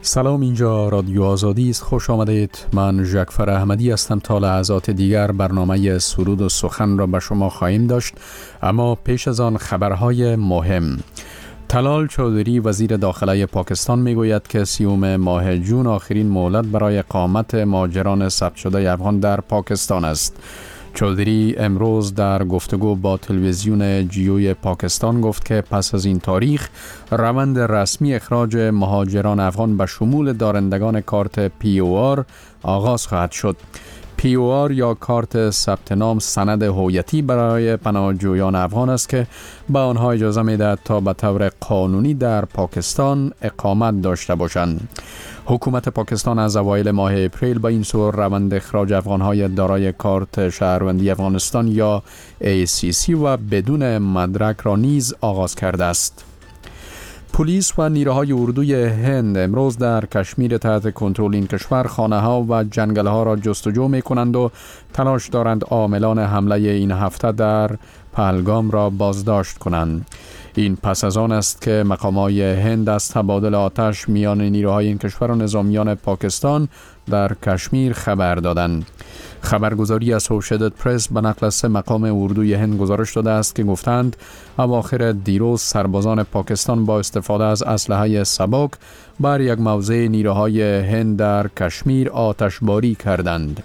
سلام، اینجا رادیو آزادی است. خوش آمدید. من ژکفر احمدی هستم. تا لحظات دیگر برنامه سرود و سخن را به شما خواهیم داشت، اما پیش از آن خبرهای مهم. طلال چودری وزیر داخله پاکستان میگوید که 30 ماه جون آخرین مهلت برای اقامت مهاجران ثبت شده افغان در پاکستان است. چودری امروز در گفتگو با تلویزیون جیوی پاکستان گفت که پس از این تاریخ روند رسمی اخراج مهاجران افغان به شمول دارندگان کارت POR آغاز خواهد شد. POR یا کارت ثبت نام سند هویتی برای پناهجویان افغان است که به آنها اجازه می‌دهد تا به طور قانونی در پاکستان اقامت داشته باشند. حکومت پاکستان از اوایل ماه اپریل با این سو روند اخراج افغان‌های دارای کارت شهروندی افغانستان یا ACC و بدون مدرک را نیز آغاز کرده است. پلیس و نیروهای اردوی هند امروز در کشمیر تحت کنترل این کشور خانه‌ها و جنگل‌ها را جستجو می‌کنند و تلاش دارند عاملان حمله این هفته در پهلگام را بازداشت کنند. این پس از آن است که مقامات هند از تبادل آتش میان نیروهای این کشور و نظامیان پاکستان در کشمیر خبر دادند. خبرگزاری اسوسییتد پرس به نقل از 3 مقام اردوی هند گزارش داده است که گفتند اواخر دیروز سربازان پاکستان با استفاده از اسلحه سبک بر یک موضع نیروهای هند در کشمیر آتشباری کردند.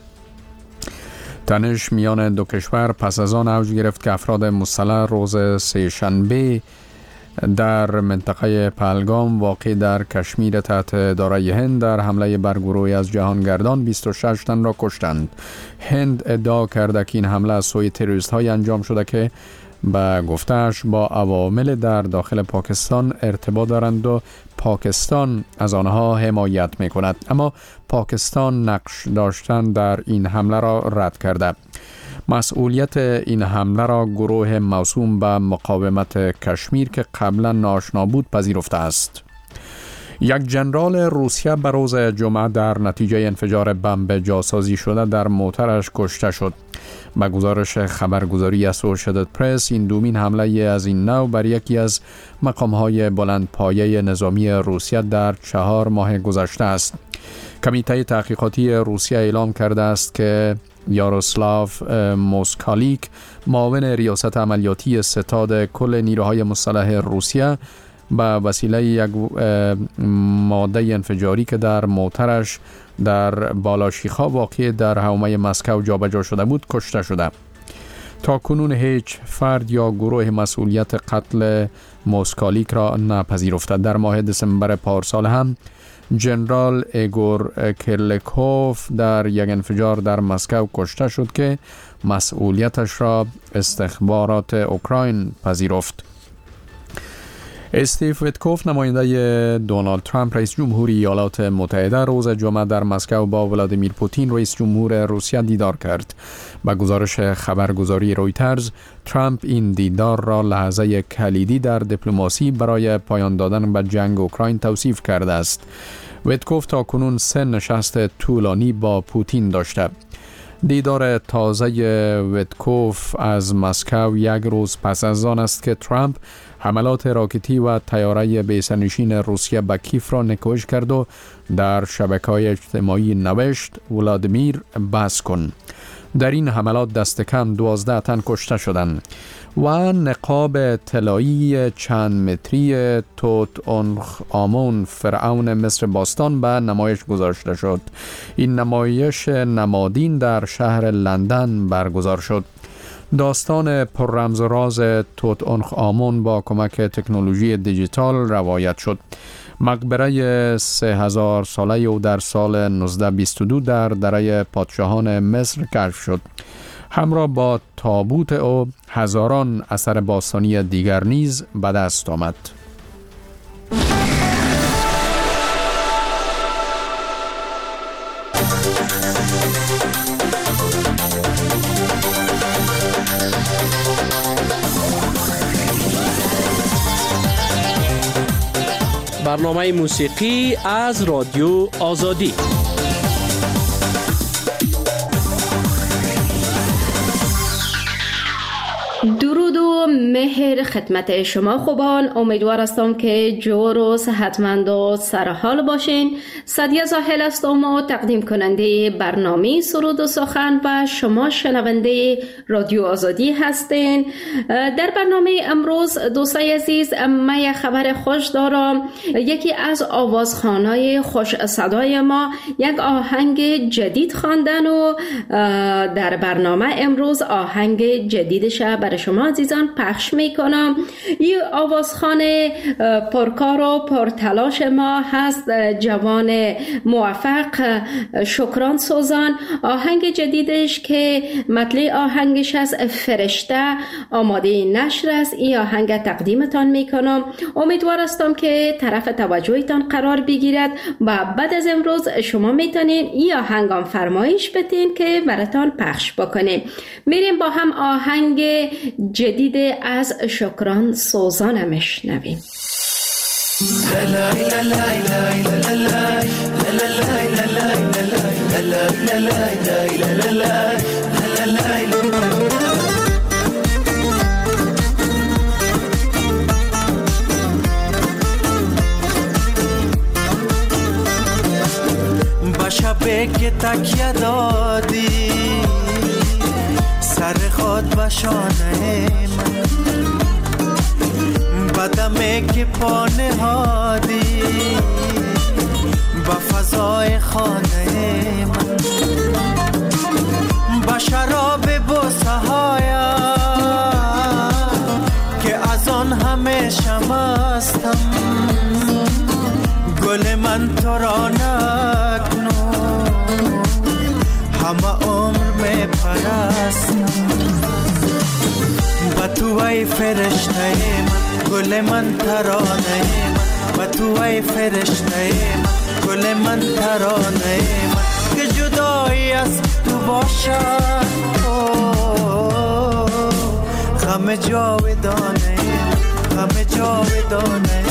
تنش میان دو کشور پس از آن اوج گرفت که افراد مسلح روز سه‌شنبه در منطقه پهلگام واقع در کشمیر تحت اداره هند در حمله بر گروهی از جهانگردان 26 تن را کشتند. هند ادعا کرده که این حمله از سوی تروریست های انجام شده که به گفته‌اش با عوامل در داخل پاکستان ارتباط دارند و پاکستان از آنها حمایت می‌کند، اما پاکستان نقش داشتن در این حمله را رد کرده. مسئولیت این حمله را گروه موسوم به مقاومت کشمیر که قبلا ناآشنا بود پذیرفته است. یک ژنرال روسیه به روز جمعه در نتیجه انفجار بمب جاسازی شده در موترش کشته شد. به گزارش خبرگزاری اسوسییتد پرس، این دومین حمله از این نوع بر یکی از مقام‌های بلندپایه نظامی روسیه در 4 ماه گذشته است. کمیته تحقیقاتی روسیه اعلام کرده است که یاروسلاف موسکالیک، معاون ریاست عملیاتی ستاد کل نیروهای مسلح روسیه، به وسیله یک ماده انفجاری که در موترش در بالاشیخا واقع در حومه مسکو جابجا شده بود کشته شده. تا کنون هیچ فرد یا گروه مسئولیت قتل موسکالیک را نپذیرفته. در ماه دسامبر پارسال هم ژنرال ایگور کیرلکوف در یک انفجار در مسکو کشته شد که مسئولیتش را استخبارات اوکراین پذیرفت. استیو ویتکوف، نماینده دونالد ترامپ رئیس جمهور ایالات متحده، روز جمعه در مسکو با ولادیمیر پوتین رئیس جمهور روسیه دیدار کرد. با گزارش خبرگزاری رویترز، ترامپ این دیدار را لحظه کلیدی در دیپلماسی برای پایان دادن به جنگ اوکراین توصیف کرده است. ویتکوف تا کنون 3 نشست طولانی با پوتین داشته. دیدار تازه ویتکوف از مسکو یک روز پس از آن است که ترامپ حملات راکتی و طیاره بی‌سرنشین روسیه به کیف را نکوهش کرد و در شبکه‌های اجتماعی نوشت ولادیمیر بس کن. در این حملات دست کم 12 تن کشته شدند و نقاب طلایی چند متری توت عنخ آمون فرعون مصر باستان به نمایش گذاشته شد. این نمایش نمادین در شهر لندن برگزار شد. داستان پر رمز و راز توت عنخ آمون با کمک تکنولوژی دیجیتال روایت شد. مقبره 3000 ساله او در سال 1922 در دره پادشاهان مصر کشف شد. همراه با تابوت او هزاران اثر باستانی دیگر نیز به دست آمد. برنامه موسیقی از رادیو آزادی. درود و مهر خدمت شما خوبان. امیدوار هستم که جور و صحتمند و سرحال باشین. سعدیه زاهل هستم و تقدیم کننده برنامه سرود و سخن و شما شنونده رادیو آزادی هستین. در برنامه امروز دوستای عزیز من یک خبر خوش دارم. یکی از آوازخوانای خوش صدای ما یک آهنگ جدید خواندن و در برنامه امروز آهنگ جدیدش برای شما عزیزان پخش میکنم. این آوازخوان پرکار و پرتلاش ما هست جوان موفق شکران سوزان. آهنگ جدیدش که مطلع آهنگش از فرشته آماده نشر است. این آهنگ تقدیمتان میکنم. امیدوار هستم که طرف توجهتان قرار بگیرد و بعد از امروز شما میتونین این آهنگ هم فرمایش بتین که براتان پخش بکنیم. میریم با هم آهنگ جدید از شکران سوزان میشنویم. با شبه که تکیه دادی سر خود به شانه من، بدمه که پا نهادی با فضای خانه من، با شراب بوسه هایم که از آن همیشه مستم، گل من تو را نکنو همه عمر می پرستم، با تو ای فرشته من، گل من ترانه من، با تو ای فرشته من، گل من ترانه من، که جدایی از تو باشد غم جاودانه، غم جاودانه.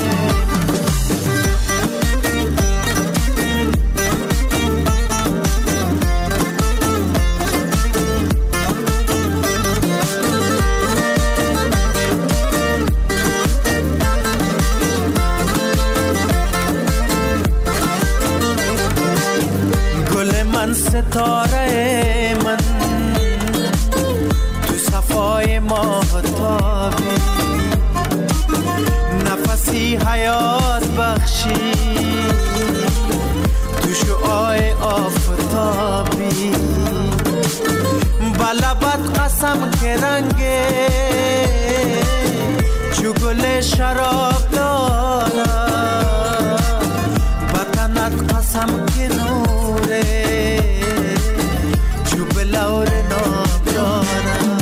ستاره من تو صفای ماهتابی، نفسی حیات بخشی تو شعاع آفتابی، بلبت قسم که رنگه چو گل شراب دارم، بطنت قسم که نوره لور نام دارم،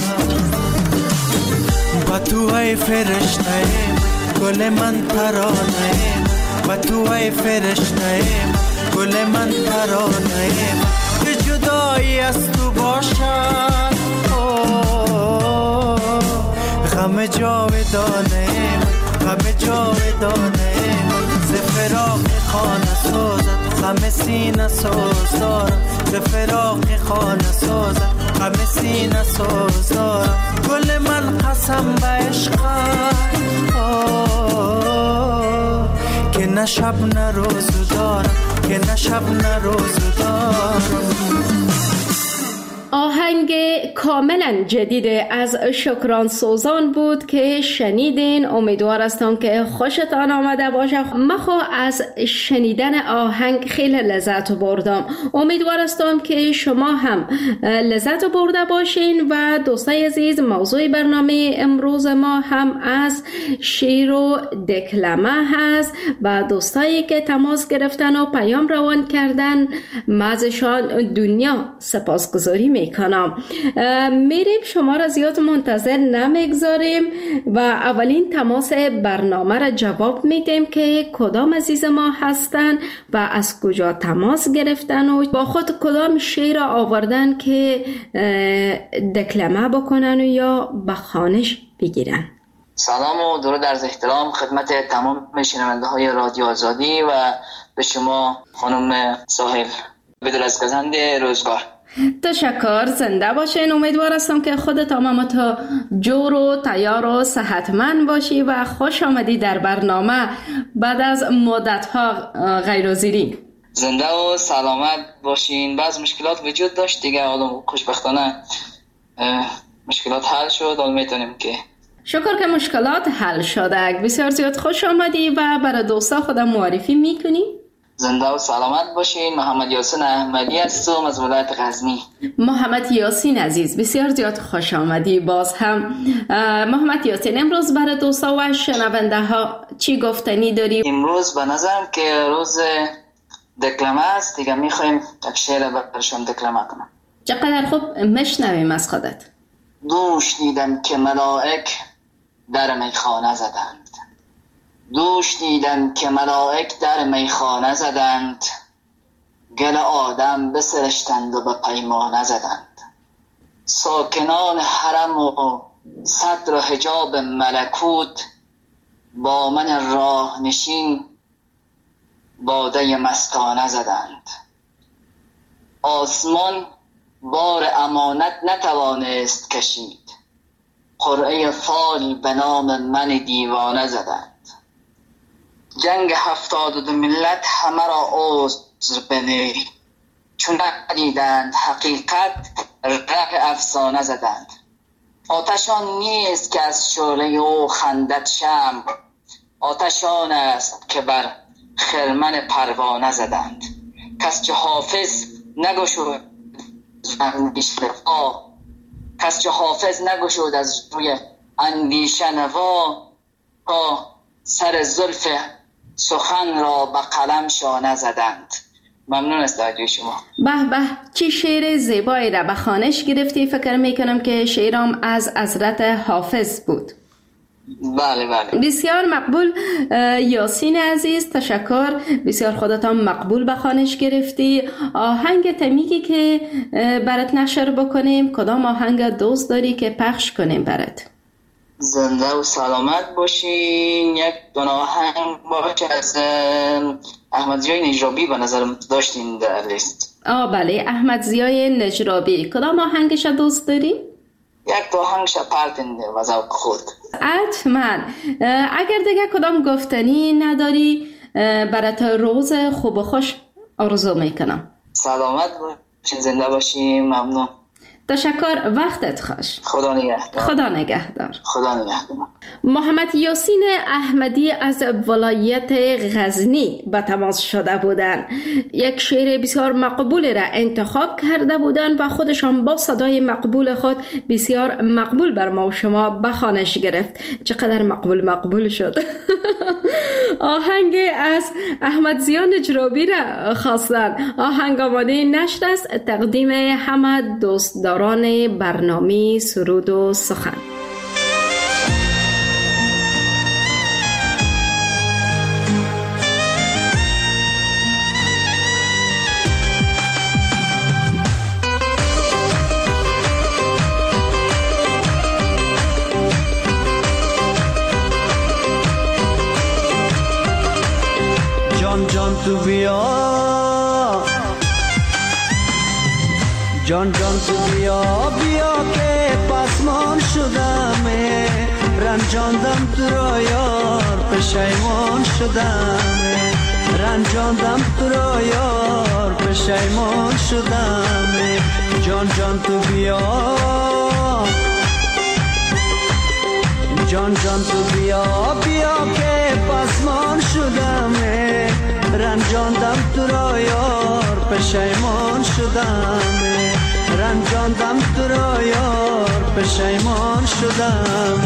با تو ای فرشته گل من ترانه، با تو ای فرشته گل من ترانه، که جدایی از تو باشد غم جاودانه، غم جاودانه، ز فراق خانه سازد غم سینه ساز دارم، ز فراق خانه سازد غم سینه ساز دارم، گل من قسم به عشقت که نه شب نه روز دارم، که نه شب نه روز دارم. آهنگ کاملا جدید از شکران سوزان بود که شنیدین. امیدوار هستم که خوشتان آمده باشه. من از شنیدن آهنگ خیلی لذت بردم. امیدوار هستم که شما هم لذت برده باشین. و دوستای عزیز، موضوع برنامه امروز ما هم از شعر و دکلمه هست و دوستایی که تماس گرفتن و پیام روان کردن ازشان دنیا سپاسگزاری میکنم. میریم، شما را زیاد منتظر نمیگذاریم و اولین تماس برنامه را جواب میدیم که کدام عزیز ما هستن و از کجا تماس گرفتن و با خود کدام شعر را آوردن که دکلمه بکنن و یا بخوانش بگیرن. سلام و درود عرض احترام خدمت تمام شنونده های رادیو آزادی و به شما خانم ساحل بدرزگزند روزگار. تشکر، زنده باشین. امیدوار هستم که خودت تا جور و تیار و صحتمند باشی و خوش آمدی در برنامه بعد از مدت‌ها غیرحاضری. زنده و سلامت باشین. بعض مشکلات وجود داشت دیگه، حالا خوشبختانه مشکلات حل شد. حالا میتونیم که شکر که مشکلات حل شده. بسیار زیاد خوش آمدی و برای دوستا خودم معرفی میکنی؟ زنده و سلامت باشین. محمد یاسین احمدی هستم از ولایت غزنی. محمد یاسین عزیز، بسیار زیاد خوش آمدی باز هم. محمد یاسین، امروز برای دوستا و شنونده ها چی گفتنی داری؟ امروز به نظرم که روز دکلمه است دیگه، میخوایم یک شعر برشون دکلمه کنم. چقدر خوب، مشنویم از خودت. دوش دیدم که ملائک در میخانه زدند، دوش دیدم که ملائک در میخانه زدند، گل آدم بسرشتند و به پیمانه زدند. ساکنان حرم و صدر و حجاب ملکوت، با من راه نشین باده مستانه زدند. آسمان بار امانت نتوانست کشید، قرعه فال به نام من دیوانه زدند. جنگ 72 ملت همه را عذر بده، چون ندیدند حقیقت ره افسانه زدند. آتشان نیست که از شعله او خندد شمع، آتشان است که بر خرمن پروانه زدند. کس که حافظ نگشود کس که حافظ نگشود از روی اندیشه نوا، تا سر زلف سخن را به قلم شانه زدند. ممنون از توجه شما. به به، چی شعر زیبایی را به خوانش گرفتی. فکر میکنم که شعرام از حضرت حافظ بود. بله بله، بسیار مقبول یاسین عزیز، تشکر. بسیار خودت هم مقبول به خوانش گرفتی. آهنگ تمیگی که برات نشر بکنیم، کدام آهنگ دوست داری که پخش کنیم برات؟ زنده و سلامت باشین. یک دو آهنگ باشه از احمد ضیای نجرابی به نظرم داشتین در لیست. بله، احمد ضیای نجرابی. کدام آهنگش دوست داری؟ یک دو آهنگش پرتین و ذوق خود. حتما. اگر دیگه کدام گفتنی نداری، برات روز خوب و خوش آرزو میکنم. سلامت باشین، زنده باشین. ممنون. تشکر، وقتت خوش. خدا نگهدار. خدا نگهدار. خدا نگهدار. محمد یاسین احمدی از ولایت غزنی به تماس شده بودند. یک شعر بسیار مقبول را انتخاب کرده بودند و خودشان با صدای مقبول خود بسیار مقبول بر ما و شما به خوانش گرفت. چقدر مقبول شد. آهنگ از احمد ضیای نجرابی را خواستند. آهنگ آماده نشر است. تقدیم همه دوستداران برنامه سرود و سخن. جان جان تو بیا، جان جان تو بیا بیا که پسمان شدم، رنجاندم تو را یار پشیمان شدم، رنجاندم تو را یار پشیمان شدم. جان جان تو بیا، جان جان تو بیا بیا که پسمان شدم، رنجاندم تو را یار پشیمان شدم، رنجاندم تو را یار پشیمان شدم.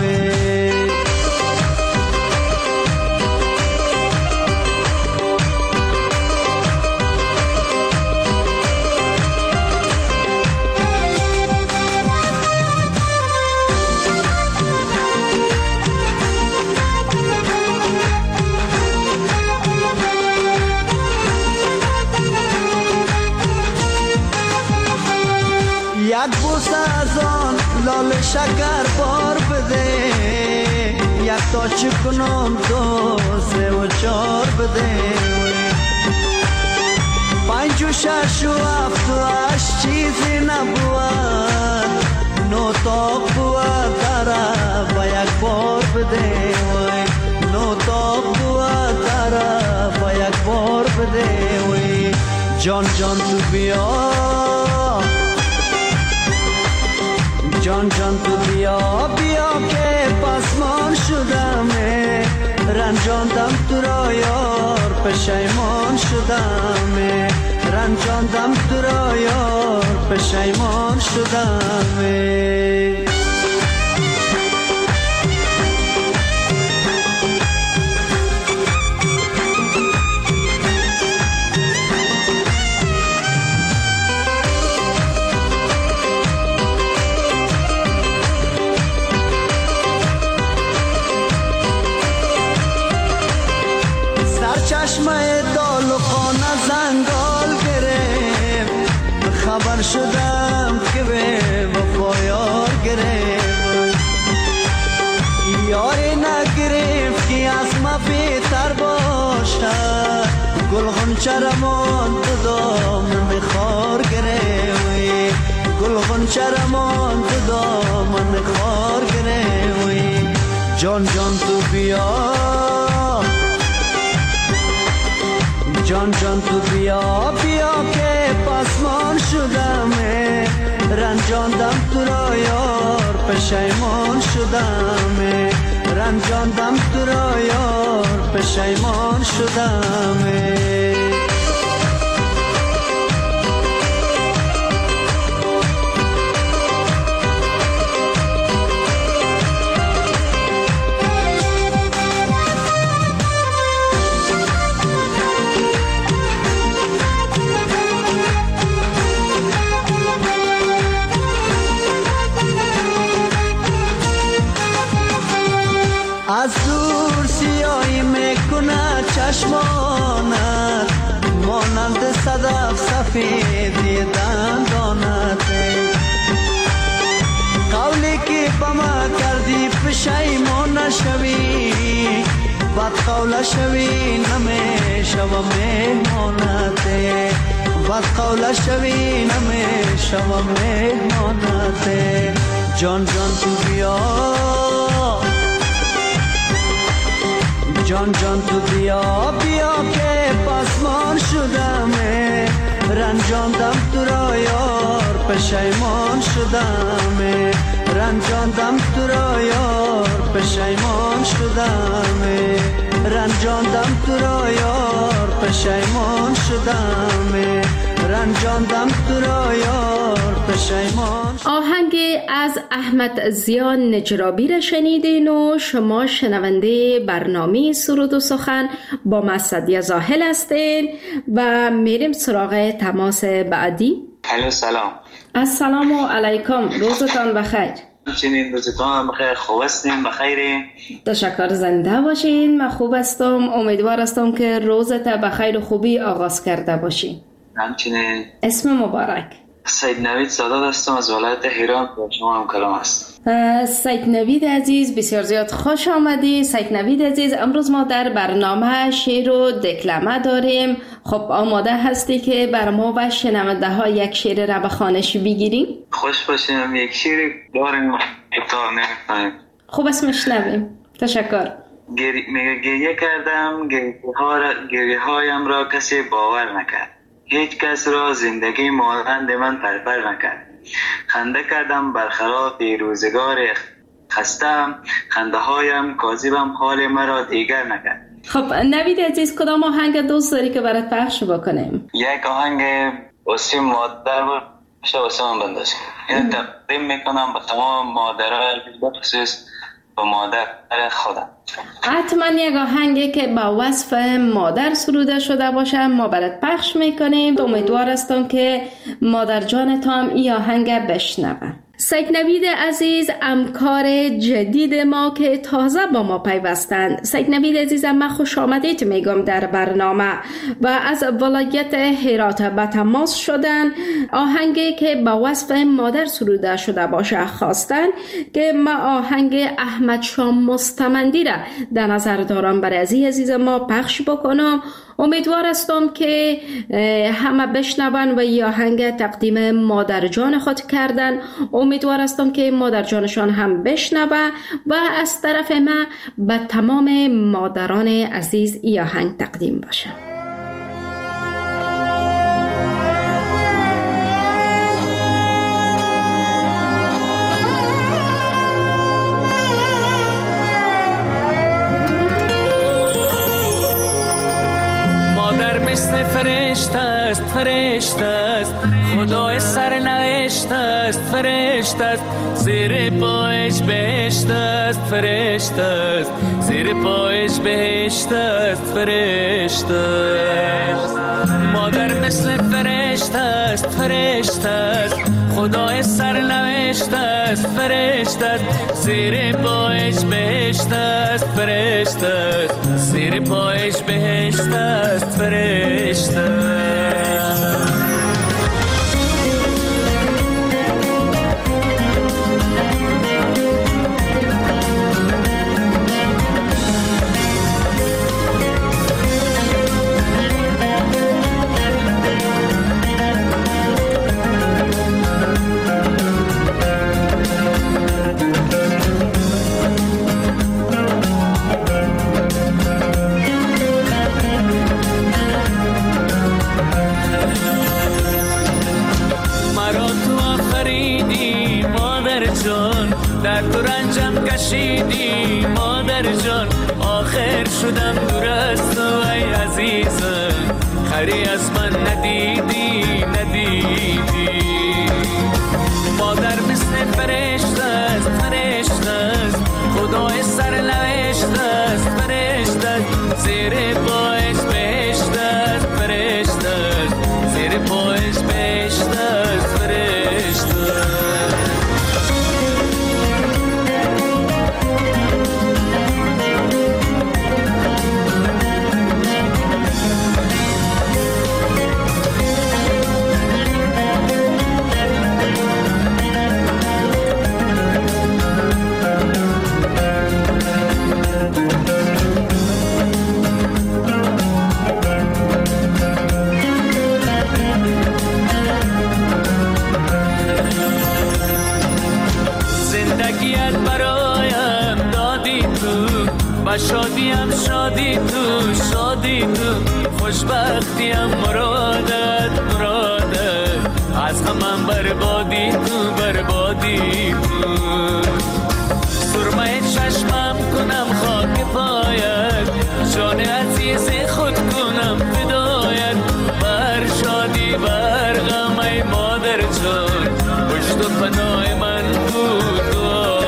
یک بوس از آن لال شکر بار بده، یک تا چکنم 2 3 و 4 بده، 5 و 6 و 7 و 8 چیزی نبود، نوتاق بود داره و یک بار بده، وی نوتاق بود داره و یک بار بده، وی جان جان تو بیا، جان جان تو بیا بیا که پسمان شدمه، رنجاندم تو را یار پشیمان شدمه، رنجاندم تو را یار پشیمان شدمه. چشمه دال و خانه زنگال گرفت، خبر شدم که به وفا یار گرفت، یاری نگرفت که از ما بهتر باشد، گل غنچه رمان تو دامن خار گرفت، گل غنچه رمان تو دامن خار گرفت، جان جان تو بیا، جان جان تو بیا بیا که پسمان شدمه، رنجاندم تو را یار پشیمان شدمه، رنجاندم تو را یار پشیمان شدمه. از دور سیاهی میکنه چشمانت، مانند صدف سفیدی دندانت، قولی که با ما کردی پشیمان نشوی، بد قول شوی نمیشوم مهمانت، بد قول شوی نمیشوم مهمانت، جان جان تو بیا، جان جان تو بیا بیا که پسمان شدمه، رنجاندم تو را یار پشیمان شدمه، رنجاندم تو را یار پشیمان شدمه، رنجاندم تو را یار پشیمان شدمه، رنجاندم تو را یار پشیمان. آهنگ از احمد ضیا نجرابی را شنیدین و شما شنونده برنامه سرود و سخن با مسعدی زاهل هستین و میریم سراغ تماس بعدی. الو سلام. السلام علیکم، روزتان بخیر. چنین روزتان بخیر، خوب هستین؟ بخیرین؟ تشکر، زنده باشین. من خوب هستم، امیدوار هستم که روزت بخیر و خوبی آغاز کرده باشین. همچنین. اسم مبارک؟ سید نوید سادات هستم از ولایت هرات، با شما هم کلام هست. سید نوید عزیز، بسیار زیاد خوش آمدی. سید نوید عزیز، امروز ما در برنامه شعر و دکلمه داریم. خب آماده هستی که بر ما و شنونده ها یک شعر را به خوانش بگیریم؟ خوش باشیم، یک شعر داریم ابتدا نمی‌کنیم. خوب است، میشنویم. تشکر. میگه گریه کردم، گریه هایم را کسی باور نکرد، هیچ کس را زندگی مانند من پرپر نکرد، خنده کردم برخلاف روزگار خستم، خنده هایم کاذبم حال مرا دیگر نکرد. خب نوید عزیز، کدام آهنگ دوست داری که برات پخش بکنیم؟ یک آهنگ واسه مادر باشه، واسه من بنداز. اینو تقدیم میکنم به تمام مادرها، بخصوص به مادر خودم. حتما یک آهنگی که با وصف مادر سروده شده باشه ما برات پخش میکنیم. امیدوار هستم که مادر جانت هم این آهنگ بشنوه. سید نوید عزیز همکار جدید ما که تازه با ما پیوستند. سید نوید عزیز، ما خوش آمدید میگم در برنامه و از ولایت هرات به تماس شدن. آهنگی که با وصف مادر سروده شده باشه خواستن که ما آهنگ احمد شاه مستمندی را در نظر دارم برای عزیز ما پخش بکنم. امیدوار هستم که همه بشنون و یا آهنگ تقدیم مادر جان خود کردن. امیدوار هستم که مادر جانشان هم بشنوه و از طرف ما به تمام مادران عزیز ای آهنگ تقدیم باشه. فرشته است فرشته است خدای سرنوشت است فرشته است زیر پایش بهشت است فرشته است زیر پایش بهشت است فرشته است مادر مثل فرشته است فرشته است خدای سرنوشت است فرشته است زیر پایش بهشت است فرشته است زیر پایش بهشت است فرشته است در تو رنجم کشیدی مادر جان آخر شدم دور از تو ای عزیزم خری از من ندیدی مادر مثل فرشته است فرشته است خدای سرنوشت است فرشته است زیر پایش بهشت است فرشته است زیر پایش بهشت است فرشته است شادیم شادی تو خوشبختیم مرادت از غمم بربادی تو سرمه چشمم کنم خاک پایت جان عزیز خود کنم فدایت بر شادی بر غم ای مادر جان پشت و پناه من بود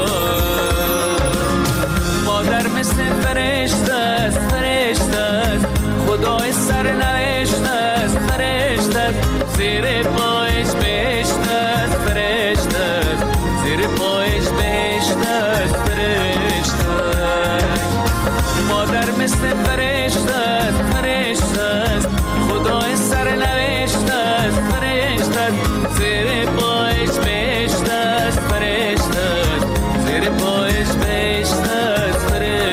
مادر مثل فرشته است فرشته است خدای سرنوشت است فرشته است زیر پایش بهشت است فرشته است زیر پایش بهشت است فرشته است مادر مثل فرشته است فرشته است خدای سرنوشت است فرشته است زیر پایش بهشت است فرشته است زیر پایش بهشت است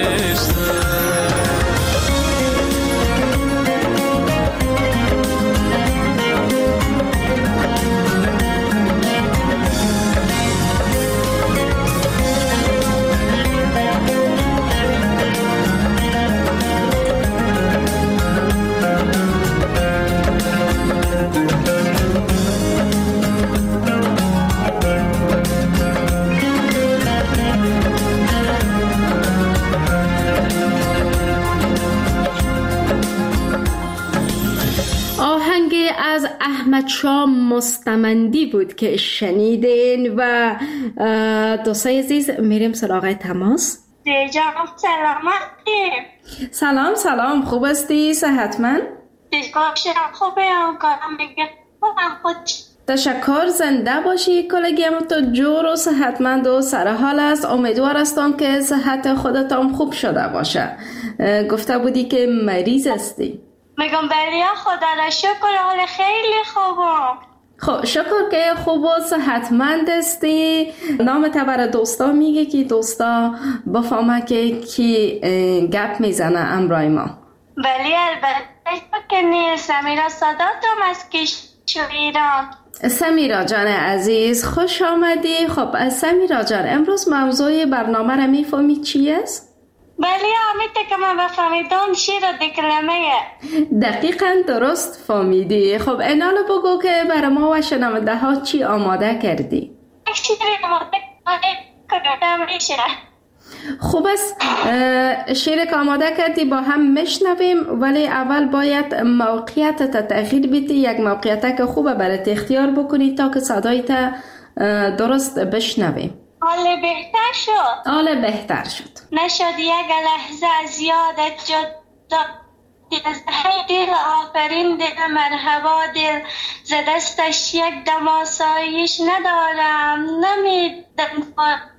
از احمد شاه مستمندی بود که شنیدین و دوستای عزیز میریم سراغ تماس. جناب سلامتی. سلام خوب هستی؟ صحتمند؟ دیگاه خوبه کارم میگه خود تشکر، زنده باشی کلگیم. تو جور و صحتمند و سرحال است. امیدوار هستم که صحت خودتان خوب شده باشه. گفته بودی که مریض هستی. میگم بله خدا را شکر، حال خیلی خوبم. خب شکر که خوب و صحتمند هستی. نام تا برای دوستا میگه که دوستا بفهمه که کی گپ میزنه امرای ما. بله البته که نیست. سمیرا صداتم از کشور ایران. سمیرا جان عزیز خوش آمدی. خب سمیرا جان، امروز موضوع برنامه را میفهمی چی است؟ بله امیده که من بفهمیدم شیر دکلمه. دقیقا درست فهمیدی. خب اینالو بگو که برای ما و شنونده ها چی آماده کردی؟ شیر آماده کردم میشه. خوب است، شیر که آماده کردی با هم میشنویم، ولی اول باید موقعیت تغییر بدی. یک موقعیت که خوبه برای اختیار بکنی تا که صدایت درست بشنویم. حال بهتر شد. حال بهتر شد. نشد یک لحظه از یادت جدا. دل آفرین دل مرحبا دل، ز دستش یک دم آسایش ندارم. نمیدم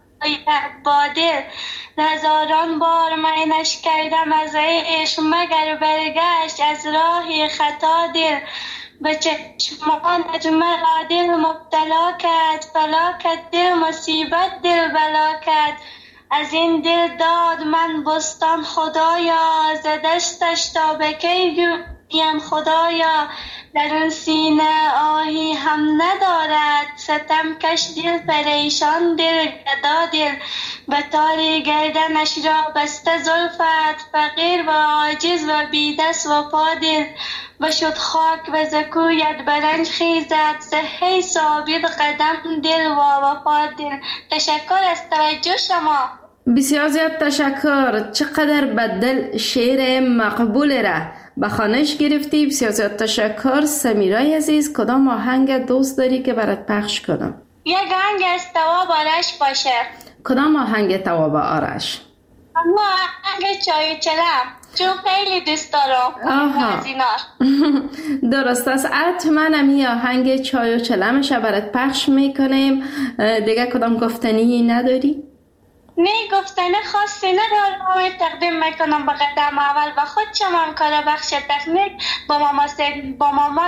با دل، هزاران بار مینش کردم از عشق، مگر برگشت از راه خطا دل. به چشمانت مرا دل مبتلا کرد، فلاکت دل مصیبت دل بلا کرد. از این دل داد من بستان خدایا، ز دستش تا به کی جویم خدایا. در اون سینه آهی هم ندارد، ستم کش دل پریشان دل گدا دل. به تاری گردنش را بسته زلفت، فقیر و عاجز و بی دست و پا دل. بشد خاک و زکویت برنج خیزد، زهی ثابت قدم دل و وفا دل. تشکر از توجه شما. بسیار زیاد تشکر. چقدر به دل شعر مقبول را به خوانش گرفتی. بسیار زیاد تشکر. سمیرای عزیز، کدام آهنگ دوست داری که برات پخش کنم؟ یک آهنگ از تواب آرش باشه. کدام آهنگ تواب آرش؟ اما آهنگ چای چلم، چون خیلی دوست دارم از اینا. درست است. حتما همی آهنگ چای و چلمش برات پخش میکنیم. دیگه کدام گفتنی نداری؟ نه گفتنه خاصی ندارم. تقدیم میکنم به قدم اول به خود شما کار بخش تکنیک، با ماما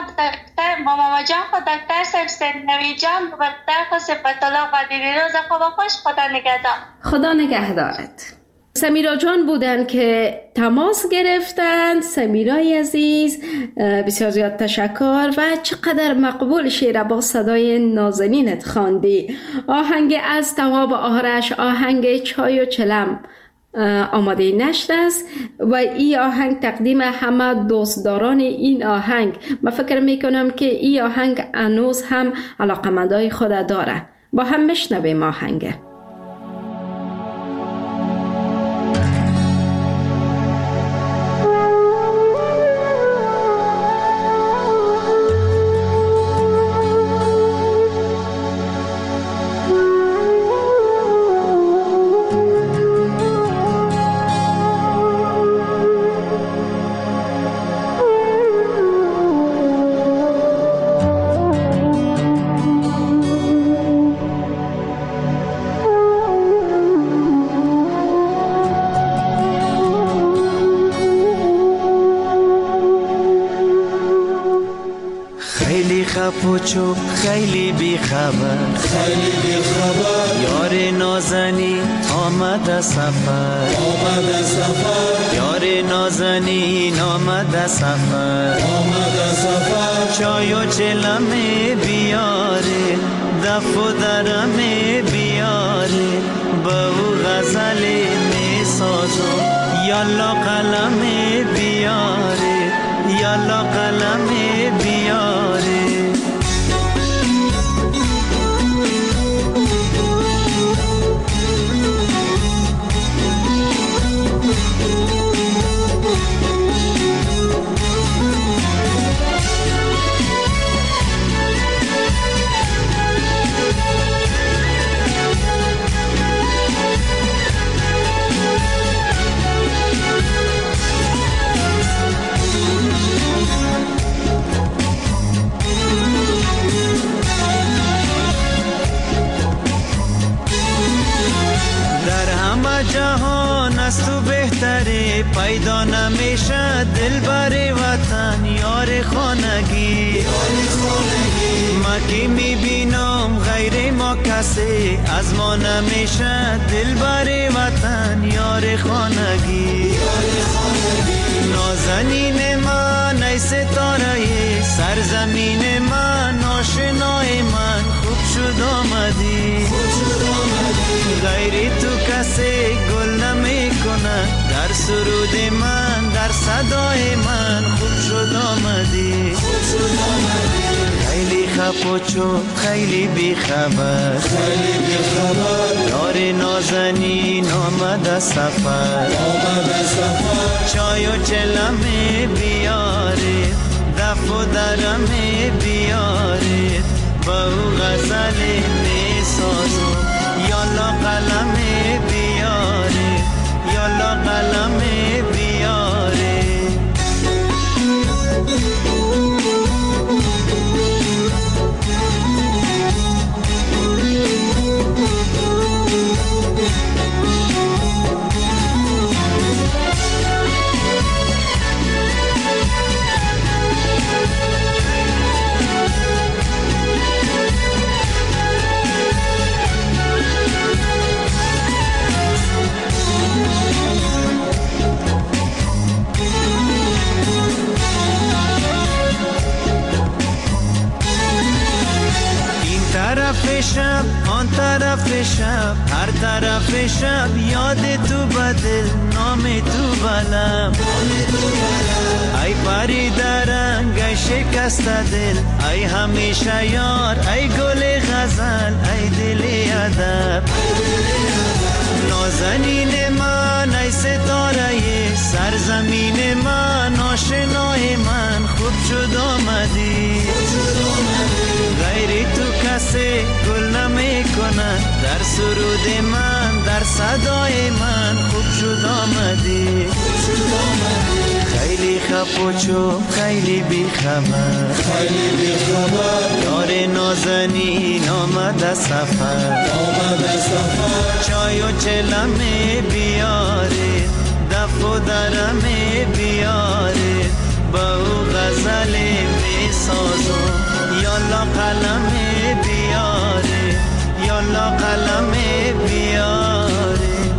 جان خود دکتر سرسنوی جان و دکتر صفت الله قدیری. روز خوب خوش. خدا نگهدار. خدا نگهدارت. سمیرا جان بودن که تماس گرفتند. سمیرای عزیز بسیار زیاد تشکر. و چقدر مقبول شعر با صدای نازنینت خواندی. آهنگ از تواب آرش، آهنگ چای و چلم آماده نشد است و این آهنگ تقدیم همه دوستداران این آهنگ. من فکر میکنم که این آهنگ هنوز هم علاقمندای خود داره. با هم میشنویم آهنگ. پوچو خیلی بی خبر یار نازنی آمد سفر یار نازنین آمد سفر چای و چلم بیاره دف و درم بیاره به او غزل می سازم یالا قلم بیاره یالا قلم بیاره در همه جهان از تو بهتری پیدا نمیشه دلبر وطن یار خانگی ما کی میبینم غیر ما کسی از ما نمیشه دلبر وطن یار خانگی نازنین من ای ستاره سرزمین من آشنای من خوب شد آمدی غیری تو کسی گل نمی کنه در سرود من در صدای من خوب شد آمدی خیلی خفوچو خیلی بیخبر یار نازنین آمده سفر چای و چلمه بیارید دف و درمه بیارید با او غزل می سازم یالا قلمه بیارید یالا قلمه بیارید شب آن طرف شب هر طرف شب یاد تو بدل نام تو بلم ای پری درنگ ای شکست دل ای همیشه یار ای گل غزل ای دل ادب نازنین من ای ستاره سرزمین من آشنای من خوب شد آمدی غیری تو کسی گل نمی کنه در سرود من در صدای من خوب شد آمدی خیلی خفوچو خیلی بیخبر یار نازنین آمده سفر چای و چلمه بیارید دف و درمه بیارید با او غزل می سازم یالا قلمه بیارید یالا قلمه بیارید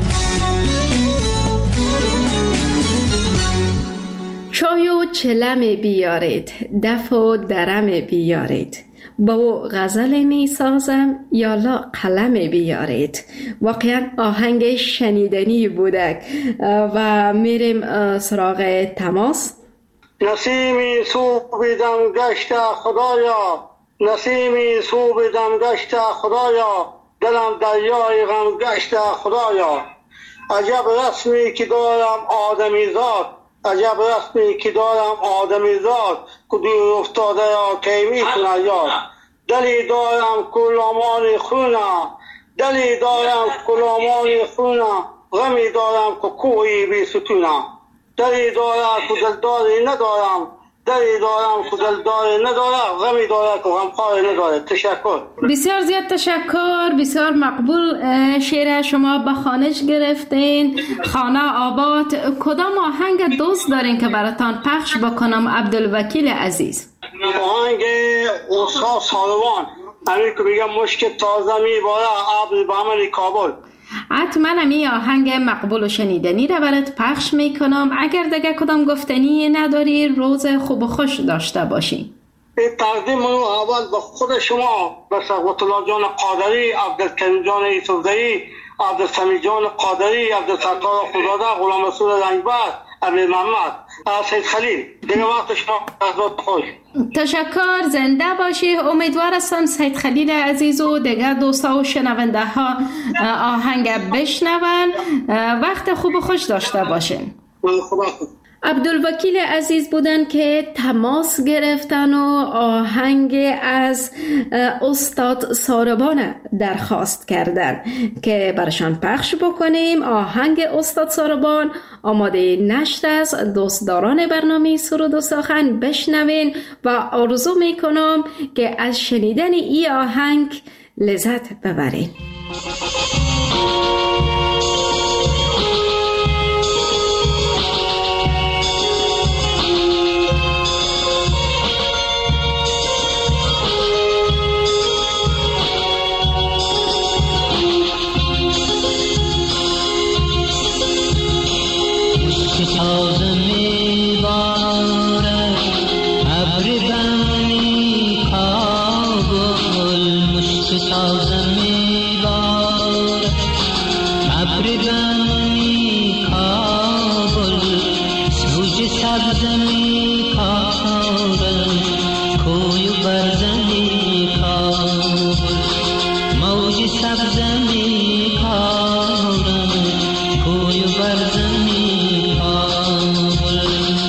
چای و چلم بیارید دف و درم بیارید با غزل می سازم یالا قلم بیارید. واقعا آهنگ شنیدنی بوده و میریم سراغ تماس. نسیمی صبح دم گشت خدایا، نسیمی صبح دم گشت خدایا، دلم دریای غم گشت خدایا. عجب رسمی که دارم آدمی زاد، عجب رسمی که دارم آدمی زاد، که دور افتاده یا کی میتونه یاد. دلی دارم کلامان خونه، دلی دارم کلامان خونه، غمی دارم که کوهی بی ستونه. دلی دارم که دلداری ندارم، دلی دارم که دلداری ندارم، غمی دارم که غمخواری ندارم. تشکر. بسیار زیاد تشکر، بسیار مقبول. شعر شما به خانش گرفتین، خانه آباد. کدام آهنگ دوست دارین که براتان پخش بکنم عبدالوکیل عزیز؟ آهنگ استاد سالوان، همین که میگم مشک تازه میباره عبد بامن کابل. حتما همی آهنگ مقبول و شنیدنی رو برات پخش میکنم. اگر دیگه کدام گفتنی نداری، روز خوب و خوش داشته باشین. تقدیم منو اول به خود شما، به سقوط الله جان قادری، عبدالکریم جان یوسفزئی، عبدالسمیع جان قادری، عبدالستار خداده، غلام رسول رنگبر، عبد محمد، سید خلیل. دیگه وقت شما از خوش. تشکر، زنده باشی. امیدوار هستم سید خلیل عزیز و دیگه دوستا و شنونده ها آهنگ بشنون. وقت خوب و خوش داشته باشین. عبدالوکیل عزیز بودن که تماس گرفتن و آهنگ از استاد ساربان درخواست کردن که برشان پخش بکنیم. آهنگ استاد ساربان آماده نشت است. دوستداران برنامه سرود و سخن بشنوین و آرزو میکنم که از شنیدن این آهنگ لذت ببرین. بمونی کابل سوج سبزمی کارم کوی برزمی کابل موج سبزمی کارم کوی برزمی کابل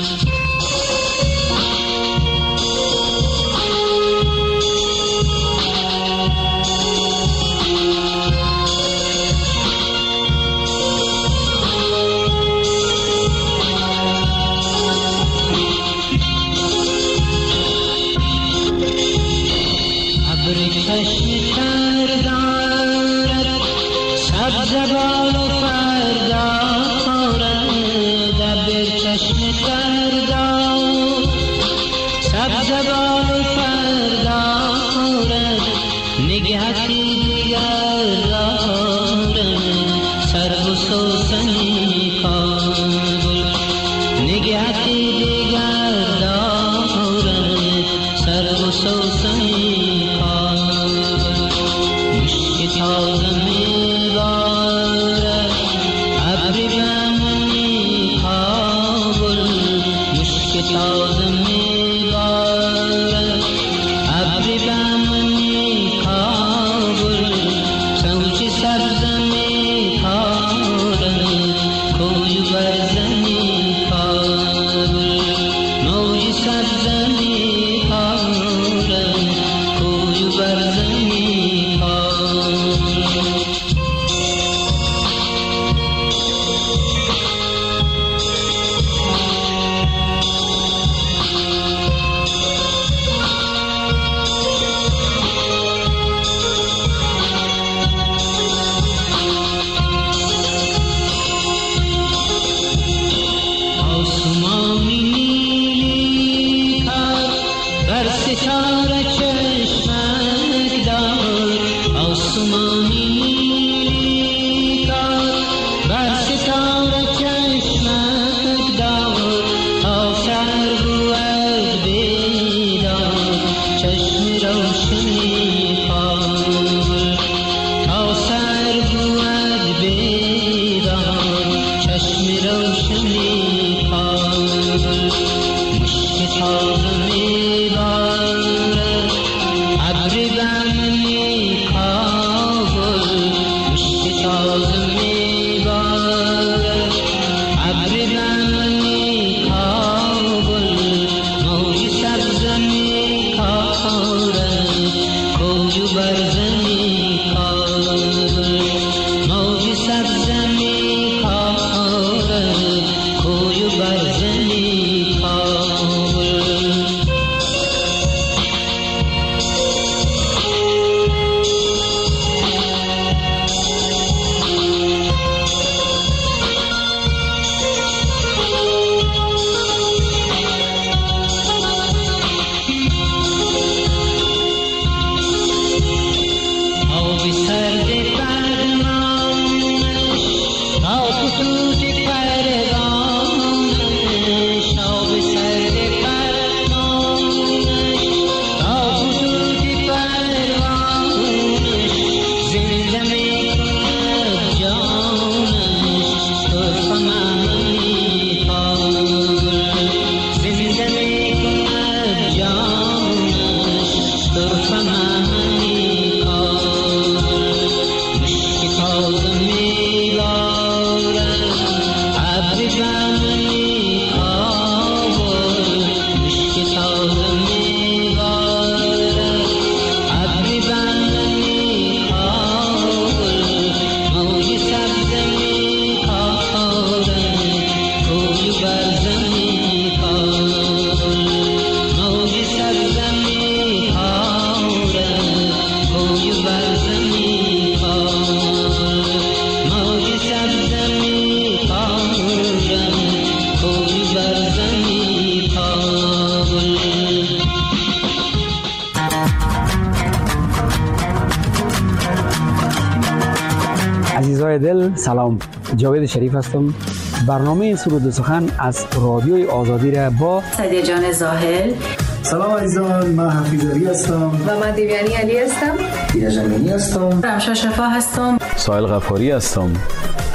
عزیزای دل سلام، جاوید شریف هستم. برنامه سرود و سخن از رادیوی آزادی را با سعدیه جان زاهل. سلام عزیزان، من حفیظ علی هستم و من دیویانی علی هستم. دینا جمینی هستم. رمشا شفا هستم. سایل غفاری هستم.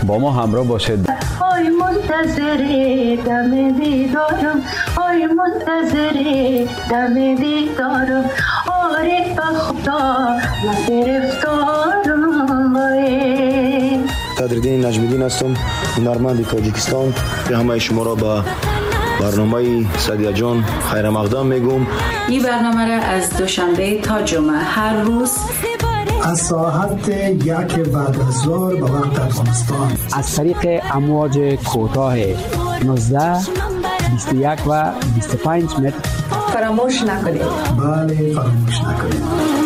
با ما همراه باشید. آی منتظر دم دیدارم، آی منتظر دم دیدارم، آره به خدا من گرفتارم. صدرالدین نجم‌الدین هستم، هنرمند تاجیکستان. به همه شما را به برنامه سعدیه جان خیر مقدم میگم. این برنامه را از دوشنبه تا جمعه هر روز از ساعت 1 بعد از ظهر به وقت افغانستان از طریق امواج کوتاه 19 21 و 25 متر فراموش نکنید. بله فراموش نکنید.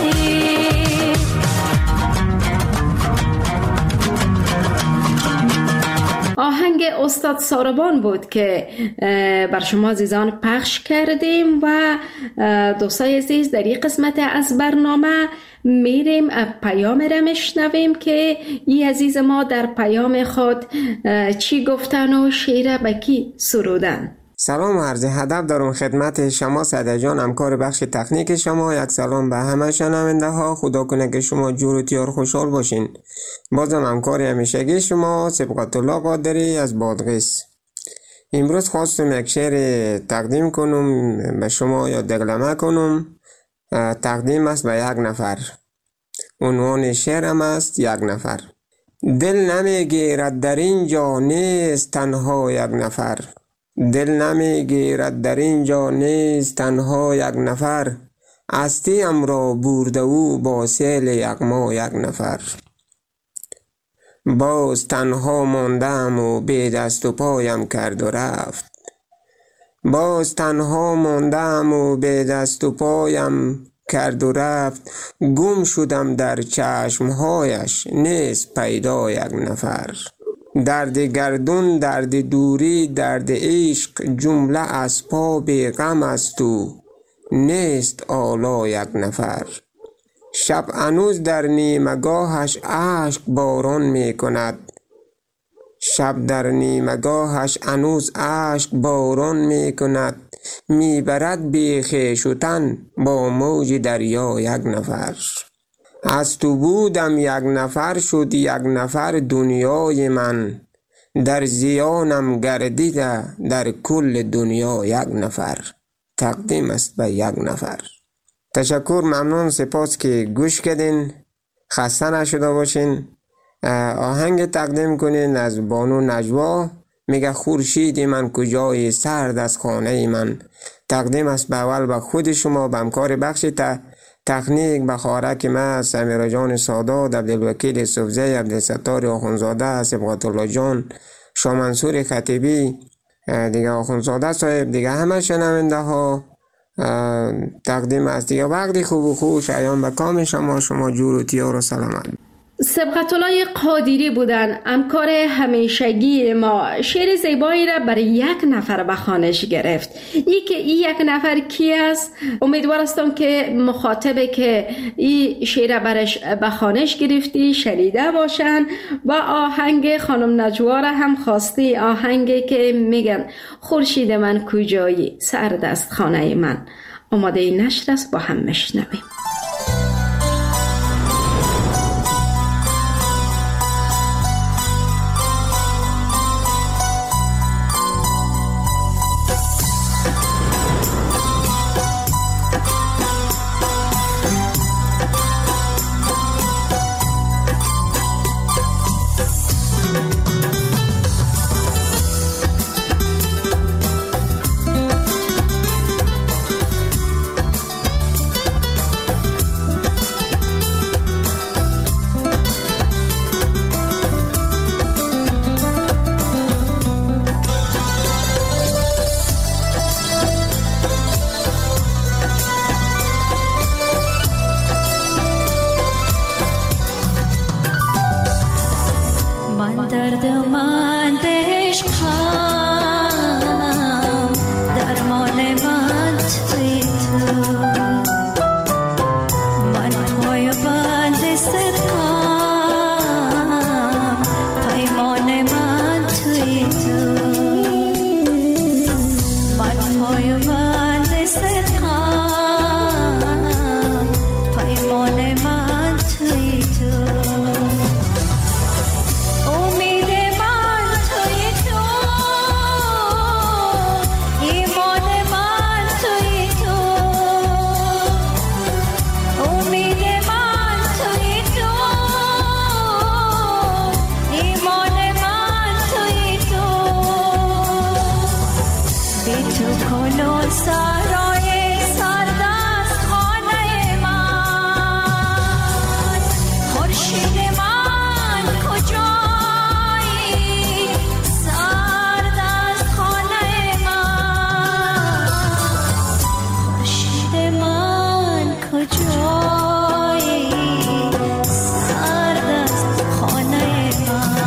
آهنگ استاد ساربان بود که بر شما عزیزان پخش کردیم و دوستای عزیز در این قسمت از برنامه میریم پیام را میشنویم که این عزیز ما در پیام خود چی گفتن و شعر به کی سرودن. سلام و عرض ادب دارم خدمت شما سعدیه جان، همکار بخش تکنیک شما. یک سلام به همه شنونده ها. خدا کنه که شما جور و تیار خوشحال باشین. بازم همکار همیشگی شما سبقت الله قادری از بادغیس. امروز خواستم یک شعر تقدیم کنم به شما یا دگلمه کنم. تقدیم است به یک نفر. عنوان شعرم است یک نفر. دل نمیگیرد در اینجا نیست تنها یک نفر، دل نمیگیرد در اینجا نیست تنها یک نفر، هستیم را برده او با سیل یغما یک نفر. باز تنها ماندم و بی دست و پایم کرد و رفت، باز تنها ماندم و بی دست و پایم کرد و رفت، گم شدم در چشمهایش نیست پیدا یک نفر. درد گردون، درد دوری، درد عشق، جمله اسباب غم است و نیست آلا یک نفر. شب هنوز در نیمگاهش اشک باران می کند، شب در نیمگاهش هنوز اشک باران می کند، می برد بی خویش و تن با موج دریا یک نفر. از تو بودم یک نفر شد یک نفر دنیای من، در زیانم گردیده در کل دنیا یک نفر. تقدیم است به یک نفر. تشکر، ممنون، سپاس که گوش کردین. خسته نشده باشین. آهنگ تقدیم کنین از بانو نجوا، میگه خورشید من کجای سرد از خانه من. تقدیم است به اول به خود شما، به همکار بخش تکنیک، به خارک ما سمیرا جان سادات، عبدالوکیل صوفزی، عبدالستار آخونزاده، سبقت الله جان، شاه منصور خطیبی، دیگه آخونزاده صاحب، دیگه همه شنونده ها. تقدیم است دیگه. وقتی خوب و خوش ایام به کام شما جور و تیار و سلامت. سبقت الله قادری بودن، همکار همیشگی ما. شعر زیبایی را برای یک نفر به خوانش گرفت. این یک نفر کی است؟ امیدوار هستم که مخاطبه که این شعر برش به خوانش گرفتی شنیده باشن و آهنگ خانم نجوا را هم خواستی، آهنگی که میگن خورشید من کجایی سرد است خانه من. آماده نشر است، با هم میشنویم. امید کنون صحرای سردست خانه من، خورشید من کجایی سردست خانه من، خورشید من کجایی سردست خانه من.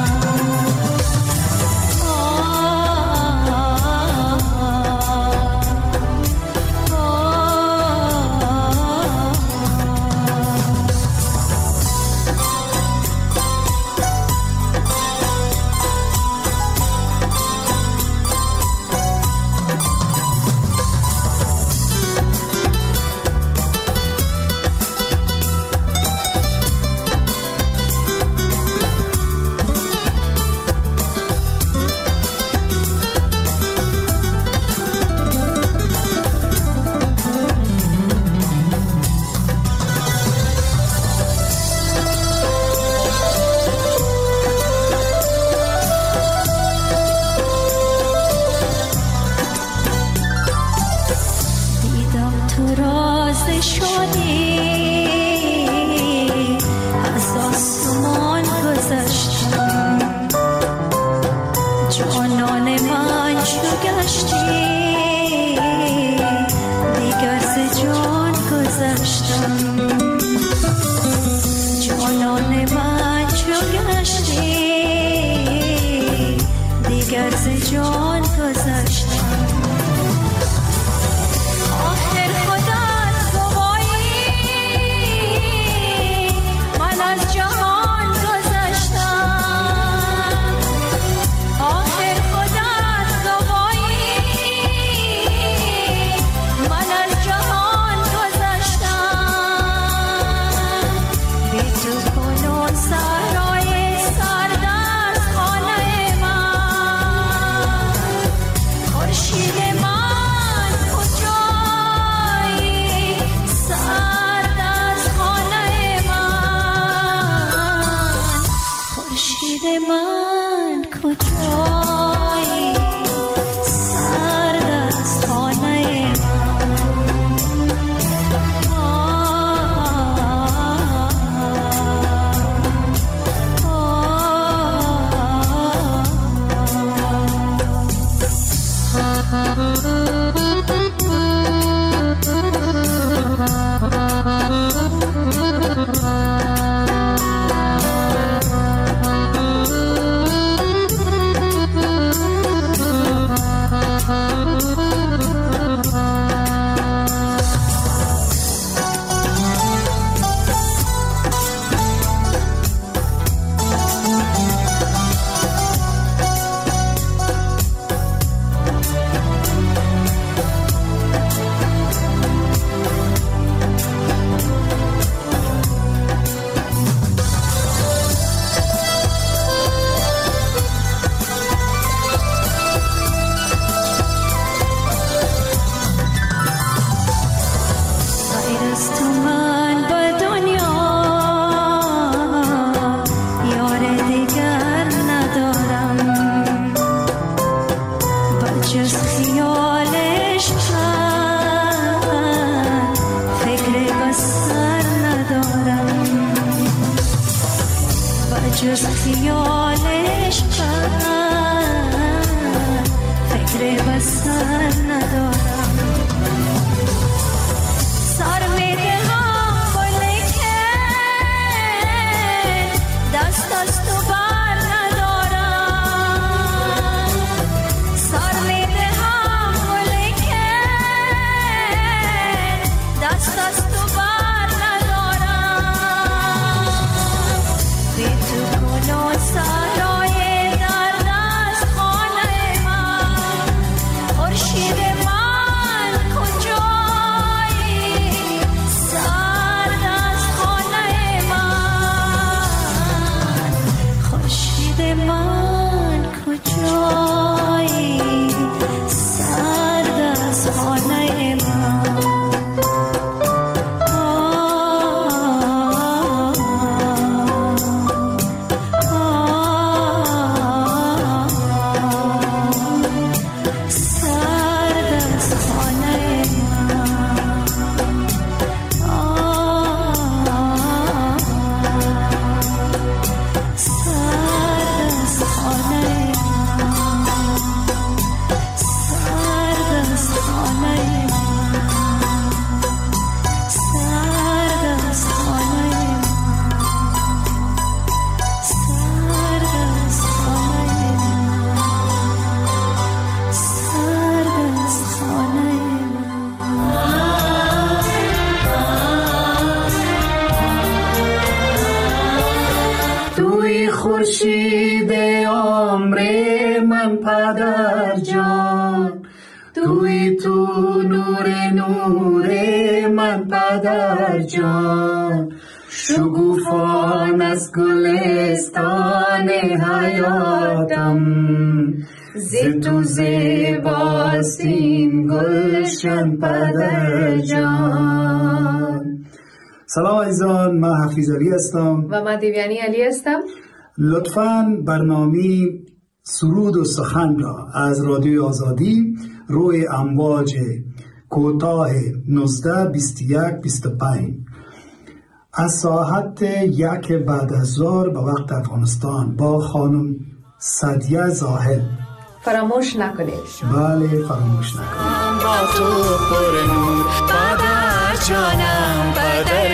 من پدر جان، توی تو نور من پدر جان. شگوفان از گلستان حیاتم، ز تو زیباست این گلشن پدر جان. سلام عزیزان، من حفیظ علی هستم و من دیویانی علی هستم. لطفاً برنامه سرود و سخن را از رادیوی آزادی روی امواج کوتاه 19 21 25 از ساعت 1 بعد از ظهر به وقت افغانستان با خانم سعدیه زاهد فراموش نکنید. بله، فراموش نکنید. با تو پر نور پدر جانم، پدر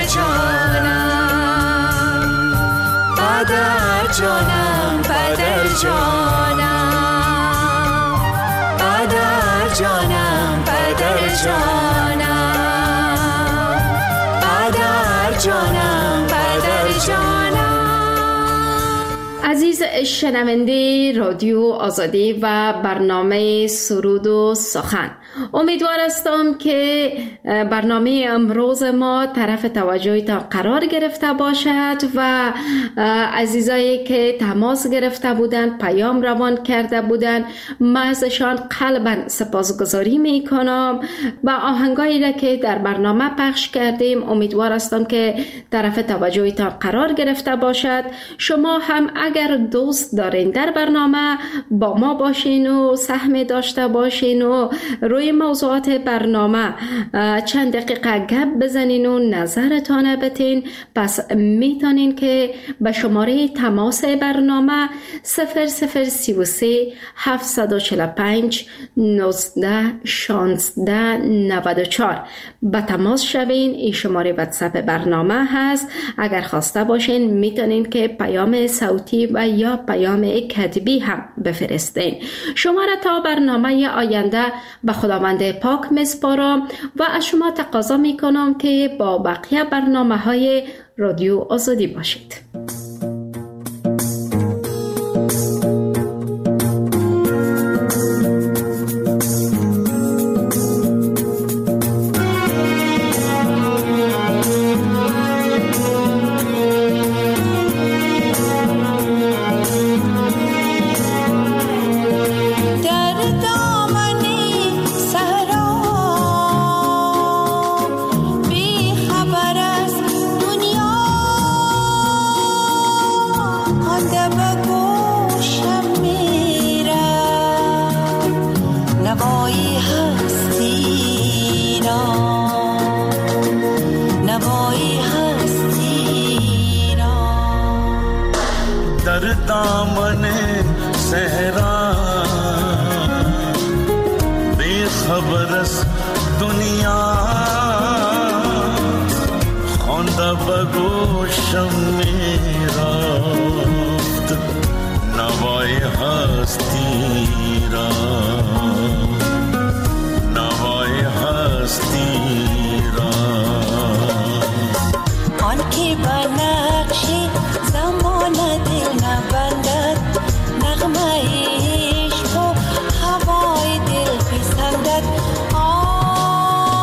جانم، پدر جانم، پدر جانم، پدر جانم، پدر جانم، پدر جانم، پدر جانم. عزیز شنونده رادیو آزادی و برنامه سرود و سخن، امیدوار هستم که برنامه امروز ما طرف توجهتان قرار گرفته باشد و عزیزایی که تماس گرفته بودند، پیام روان کرده بودند، من ازشان قلباً سپاسگزاری می کنم و آهنگایی را که در برنامه پخش کردیم امیدوار هستم که طرف توجهتان قرار گرفته باشد. شما هم اگر دوست دارین در برنامه با ما باشین و سهم داشته باشین و روی موضوعات برنامه چند دقیقه گپ بزنین و نظرتان بتین، پس میتونین که به شماره تماس برنامه 0033 745 19 16 94 به تماس شوین. این شماره واتساپ برنامه هست. اگر خواسته باشین میتونین که پیام صوتی و یا پیام کتبی هم بفرستین. شما را تا برنامه آینده به خداوند پاک میسپارم و از شما تقاضا میکنم که با بقیه برنامه‌های رادیو آزادی باشید.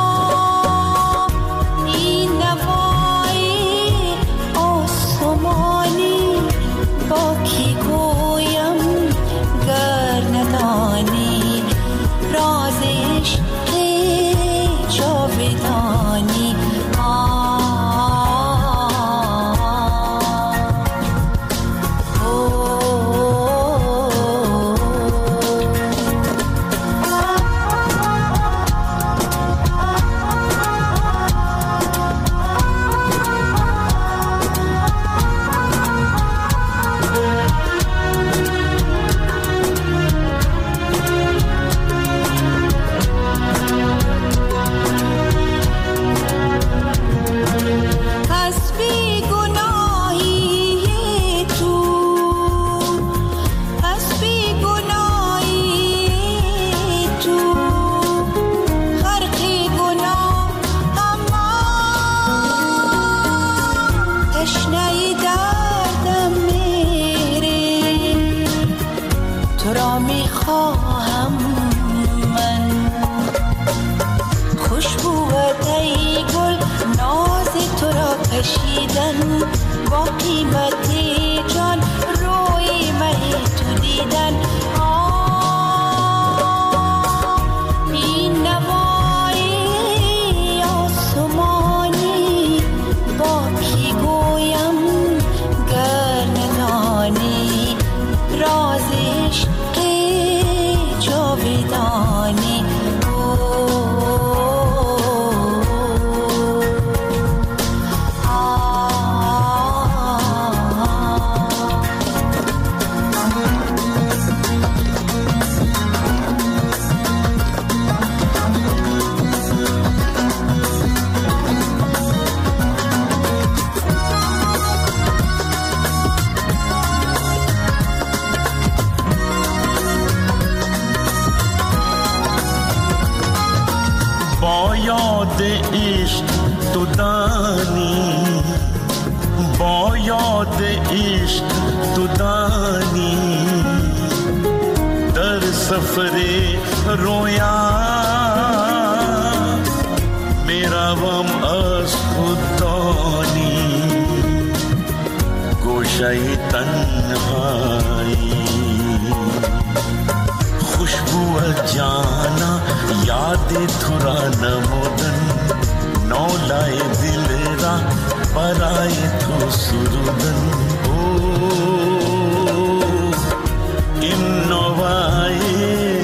این نوای آسمان را میخواهم من. خوشبوت ای گل ناز تو را کشیدن، با قیمت جان روی مه تو دیدن. این نوای آسمانی با کی گویم گر ندانی، راز عشق جاودانی. با یاد عشق تو دانی، با یاد عشق تو دانی، در سفر رویا میروم از خود دانی. گوشه تنهایی خوشبو جانا یاد تو را نمودن، نولای دل را برای تو سرودن. این نوای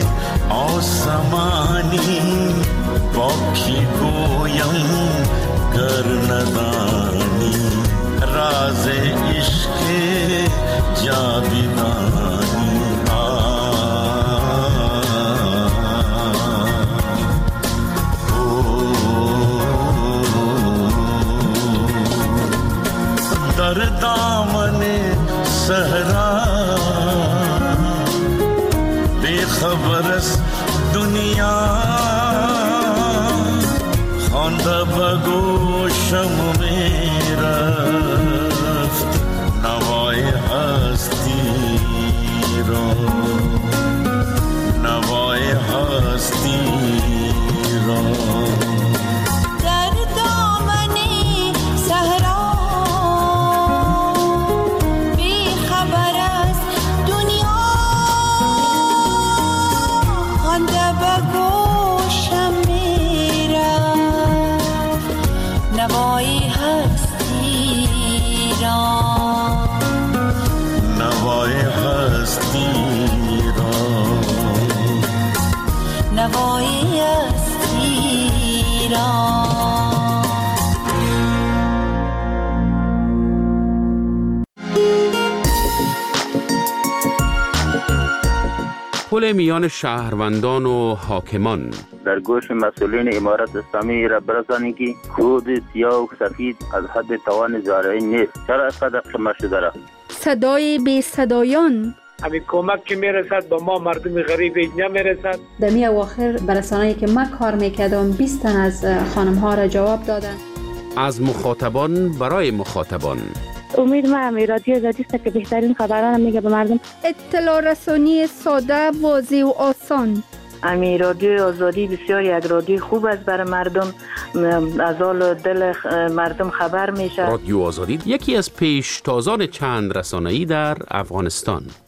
آسمانی با کی گویم گر ندانی، راز عشق جاودانی. در دامن صحرا بیخبر از دنیا، خوانده به گوشم می رفت نوای هستی را، نوای هستی را. نوای هستی را، نوای هستی را، نوای هستی را. پل میان شهروندان و حاکمان. در گوش مسئولین امارت اسلامی را برسانید که خود سیاه و سفید از حد توان زارعی نیست. چرا از قدر خمار شده را؟ صدای بی صدایان. همین کمک که میرسد به ما مردم غریب نمیرسد. در می اواخر برسانه‌ای که من کار میکردم 20 تن از خانم ها را جواب دادن. از مخاطبان برای مخاطبان. امید من رادیو آزادی است که بهترین خبران میگه به مردم. اطلاع رسانی ساده، واضح و آسان. امی رادیو آزادی بسیار یک رادیو خوب است برای مردم، از حال دل مردم خبر میشه. رادیو آزادی یکی از پیشتازان چند رسانه‌ای در افغانستان.